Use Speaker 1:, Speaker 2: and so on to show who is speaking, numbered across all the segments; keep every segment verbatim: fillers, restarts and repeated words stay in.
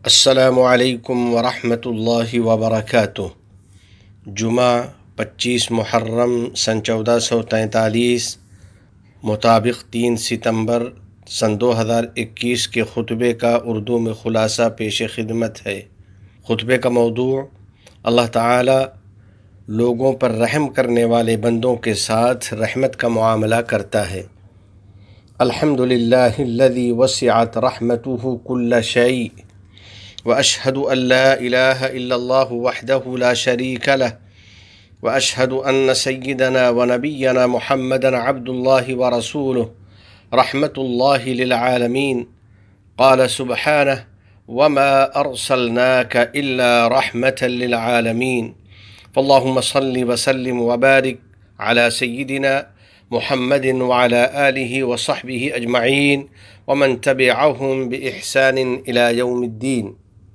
Speaker 1: السلام علیکم ورحمۃ اللہ وبرکاتہ۔ جمعہ پچیس محرم سن چودہ سو تینتالیس مطابق تین ستمبر سن دو ہزار اکیس کے خطبے کا اردو میں خلاصہ پیش خدمت ہے۔ خطبے کا موضوع اللہ تعالی لوگوں پر رحم کرنے والے بندوں کے ساتھ رحمت کا معاملہ کرتا ہے۔ الحمد للہ الذی وسعت رحمتہ کل شیء وأشهد أن لا إله إلا الله وحده لا شريك له وأشهد أن سيدنا ونبينا محمدا عبد الله ورسوله رحمة الله للعالمين قال سبحانه وما أرسلناك إلا رحمة للعالمين فاللهم صل وسلم وبارك على سيدنا محمد وعلى آله وصحبه أجمعين ومن تبعهم بإحسان إلى يوم الدين۔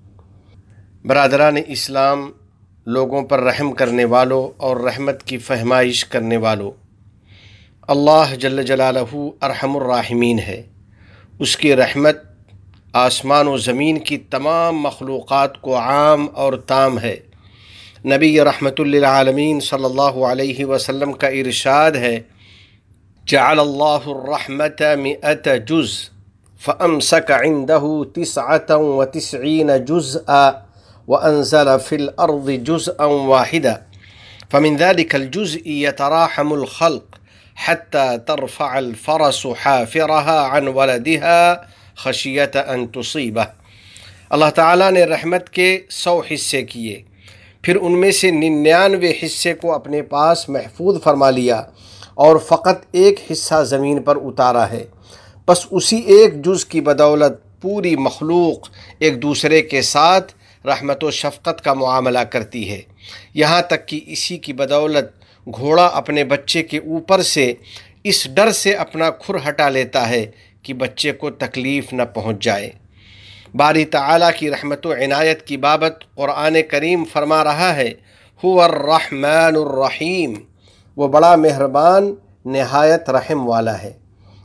Speaker 1: برادران اسلام، لوگوں پر رحم کرنے والوں اور رحمت کی فہمائش کرنے والوں، اللہ جل جلالہ ارحم الراحمین ہے۔ اس کی رحمت آسمان و زمین کی تمام مخلوقات کو عام اور تام ہے۔ نبی رحمت للعالمین صلی اللہ علیہ وسلم کا ارشاد ہے، جعل اللہ الرحمت مئت جز فامسک عنده تسعة وتسعین جزءا وأنزل في الأرض جزءا واحدا فمن ذلك الجزء يتراحم الخلق حتى ترفع الفرس حافرها عن ولدها خشية أن تصيبه۔ اللہ تعالیٰ نے رحمت کے سو حصے کیے، پھر ان میں سے ننانوے حصے کو اپنے پاس محفوظ فرما لیا اور فقط ایک حصہ زمین پر اتارا ہے۔ بس اسی ایک جز کی بدولت پوری مخلوق ایک دوسرے کے ساتھ رحمت و شفقت کا معاملہ کرتی ہے، یہاں تک کہ اسی کی بدولت گھوڑا اپنے بچے کے اوپر سے اس ڈر سے اپنا کھر ہٹا لیتا ہے کہ بچے کو تکلیف نہ پہنچ جائے۔ باری تعالیٰ کی رحمت و عنایت کی بابت قرآن کریم فرما رہا ہے، هو الرحمن الرحیم، وہ بڑا مہربان نہایت رحم والا ہے۔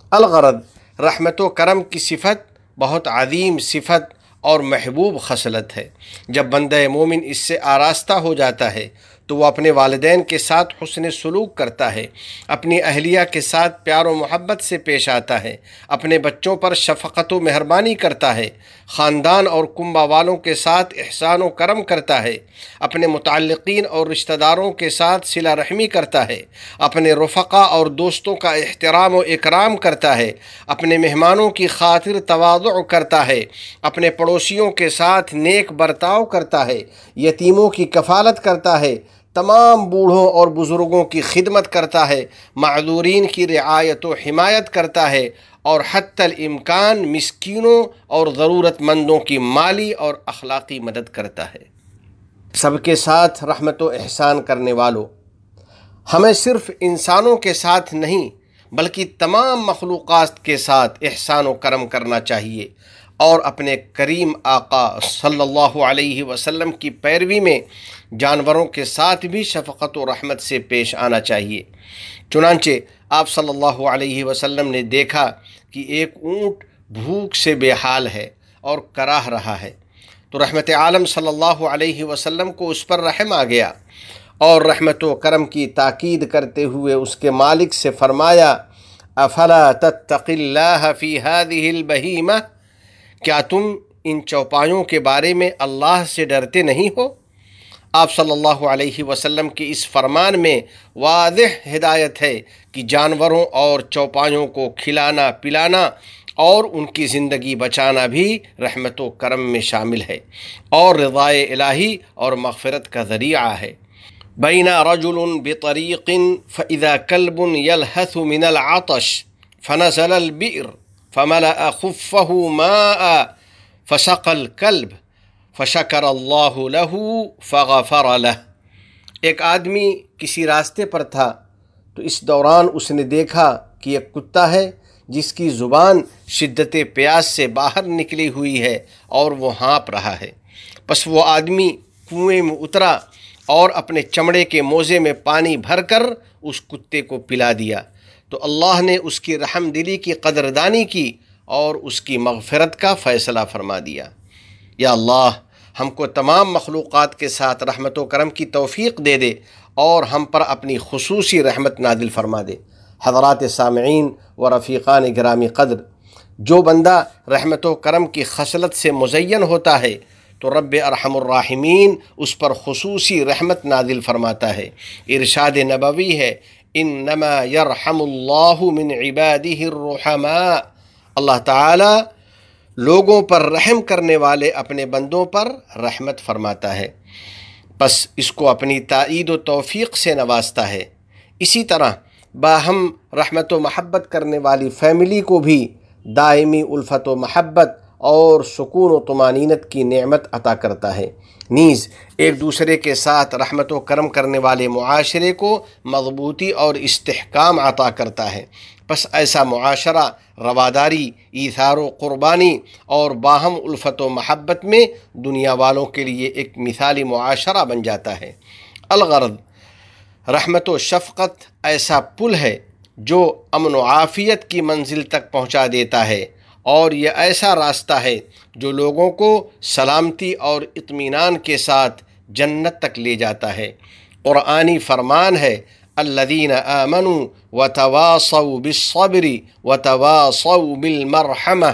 Speaker 1: الغرض رحمت و کرم کی صفت بہت عظیم صفت اور محبوب خصلت ہے۔ جب بندہ مومن اس سے آراستہ ہو جاتا ہے تو وہ اپنے والدین کے ساتھ حسن سلوک کرتا ہے، اپنی اہلیہ کے ساتھ پیار و محبت سے پیش آتا ہے، اپنے بچوں پر شفقت و مہربانی کرتا ہے، خاندان اور کنبہ والوں کے ساتھ احسان و کرم کرتا ہے، اپنے متعلقین اور رشتہ داروں کے ساتھ صلہ رحمی کرتا ہے، اپنے رفقا اور دوستوں کا احترام و اکرام کرتا ہے، اپنے مہمانوں کی خاطر تواضع کرتا ہے، اپنے پڑوسیوں کے ساتھ نیک برتاؤ کرتا ہے، یتیموں کی کفالت کرتا ہے، تمام بوڑھوں اور بزرگوں کی خدمت کرتا ہے، معذورین کی رعایت و حمایت کرتا ہے، اور حتی الامکان مسکینوں اور ضرورت مندوں کی مالی اور اخلاقی مدد کرتا ہے۔ سب کے ساتھ رحمت و احسان کرنے والوں، ہمیں صرف انسانوں کے ساتھ نہیں بلکہ تمام مخلوقات کے ساتھ احسان و کرم کرنا چاہیے، اور اپنے کریم آقا صلی اللہ علیہ وسلم کی پیروی میں جانوروں کے ساتھ بھی شفقت و رحمت سے پیش آنا چاہیے۔ چنانچہ آپ صلی اللہ علیہ وسلم نے دیکھا کہ ایک اونٹ بھوک سے بے حال ہے اور کراہ رہا ہے، تو رحمت عالم صلی اللہ علیہ وسلم کو اس پر رحم آ گیا، اور رحمت و کرم کی تاکید کرتے ہوئے اس کے مالک سے فرمایا، افلا تتقی اللہ فی ہذہ البہیمہ، کیا تم ان چوپایوں کے بارے میں اللہ سے ڈرتے نہیں ہو؟ آپ صلی اللہ علیہ وسلم کے اس فرمان میں واضح ہدایت ہے کہ جانوروں اور چوپایوں کو کھلانا پلانا اور ان کی زندگی بچانا بھی رحمت و کرم میں شامل ہے اور رضائے الہی اور مغفرت کا ذریعہ ہے۔ بین رجل بطریق فاذا کلب یلہث من العطش فنزل البئر فملأ خفه ماء فسقى الكلب فشکر اللہ لہ فغفر لہ۔ ایک آدمی کسی راستے پر تھا تو اس دوران اس نے دیکھا کہ ایک کتا ہے جس کی زبان شدت پیاس سے باہر نکلی ہوئی ہے اور وہ ہانپ رہا ہے۔ پس وہ آدمی کنویں میں اترا اور اپنے چمڑے کے موزے میں پانی بھر کر اس کتے کو پلا دیا، تو اللہ نے اس کی رحم دلی کی قدردانی کی اور اس کی مغفرت کا فیصلہ فرما دیا۔ یا اللہ ہم کو تمام مخلوقات کے ساتھ رحمت و کرم کی توفیق دے دے اور ہم پر اپنی خصوصی رحمت نازل فرما دے۔ حضرات سامعین و رفیقان گرامی قدر، جو بندہ رحمت و کرم کی خصلت سے مزین ہوتا ہے تو رب ارحم الراحمین اس پر خصوصی رحمت نازل فرماتا ہے۔ ارشاد نبوی ہے، انما یرحم اللہ من عبادہ الرحماء، اللہ تعالی لوگوں پر رحم کرنے والے اپنے بندوں پر رحمت فرماتا ہے، بس اس کو اپنی تائید و توفیق سے نوازتا ہے۔ اسی طرح باہم رحمت و محبت کرنے والی فیملی کو بھی دائمی الفت و محبت اور سکون و طمانینت کی نعمت عطا کرتا ہے، نیز ایک دوسرے کے ساتھ رحمت و کرم کرنے والے معاشرے کو مضبوطی اور استحکام عطا کرتا ہے۔ پس ایسا معاشرہ رواداری، ایثار و قربانی اور باہم الفت و محبت میں دنیا والوں کے لیے ایک مثالی معاشرہ بن جاتا ہے۔ الغرض، رحمت و شفقت ایسا پل ہے جو امن و عافیت کی منزل تک پہنچا دیتا ہے، اور یہ ایسا راستہ ہے جو لوگوں کو سلامتی اور اطمینان کے ساتھ جنت تک لے جاتا ہے۔ قرآنی فرمان ہے، الذین آمنوا وتواصوا بالصبر وتواصوا بالمرحمہ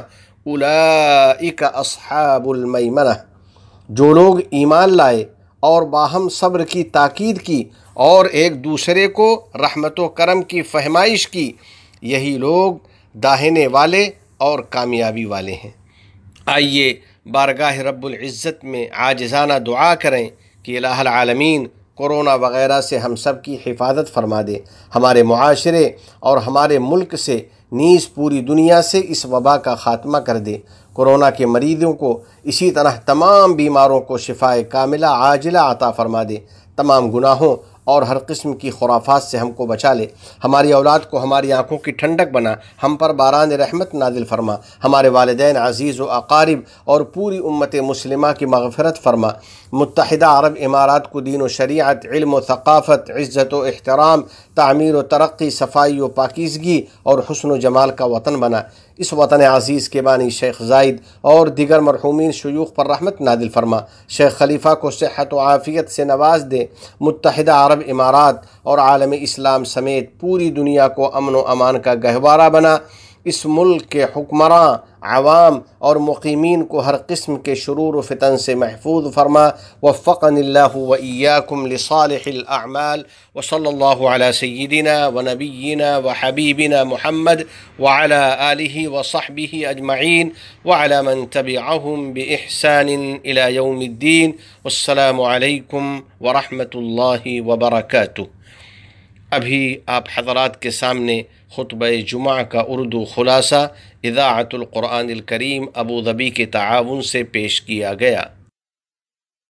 Speaker 1: اولئک اصحاب المیمنہ، جو لوگ ایمان لائے اور باہم صبر کی تاکید کی اور ایک دوسرے کو رحمت و کرم کی فہمائش کی، یہی لوگ داہنے والے اور کامیابی والے ہیں۔ آئیے بارگاہ رب العزت میں عاجزانہ دعا کریں کہ الہ العالمین کورونا وغیرہ سے ہم سب کی حفاظت فرما دے، ہمارے معاشرے اور ہمارے ملک سے نیز پوری دنیا سے اس وبا کا خاتمہ کر دے۔ کورونا کے مریضوں کو، اسی طرح تمام بیماروں کو شفائے کاملہ عاجلہ عطا فرما دے، تمام گناہوں اور ہر قسم کی خرافات سے ہم کو بچا لے، ہماری اولاد کو ہماری آنکھوں کی ٹھنڈک بنا، ہم پر باران رحمت نازل فرما، ہمارے والدین عزیز و اقارب اور پوری امت مسلمہ کی مغفرت فرما۔ متحدہ عرب امارات کو دین و شریعت، علم و ثقافت، عزت و احترام، تعمیر و ترقی، صفائی و پاکیزگی اور حسن و جمال کا وطن بنا۔ اس وطن عزیز کے بانی شیخ زائد اور دیگر مرحومین شیوخ پر رحمت نازل فرما، شیخ خلیفہ کو صحت و عافیت سے نواز دے، متحدہ عرب امارات اور عالم اسلام سمیت پوری دنیا کو امن و امان کا گہوارہ بنا۔ اس ملک کے حکمراں، عوام اور مقیمین کو ہر قسم کے شرور و فتن سے محفوظ فرما۔ وفقنی اللہ و ایاکم لصالح الاعمال، وصلی اللہ علی سیدنا و نبینا و حبیبنا محمد وعلی آلہ وصحبہ اجمعین وعلی من تبعہم بإحسان الی یوم الدین۔ والسلام علیکم ورحمۃ اللہ وبرکاتہ۔ ابھی آپ حضرات کے سامنے خطبہ جمعہ کا اردو خلاصہ اذاعۃ القرآن الکریم ابوظبی کے تعاون سے پیش کیا گیا۔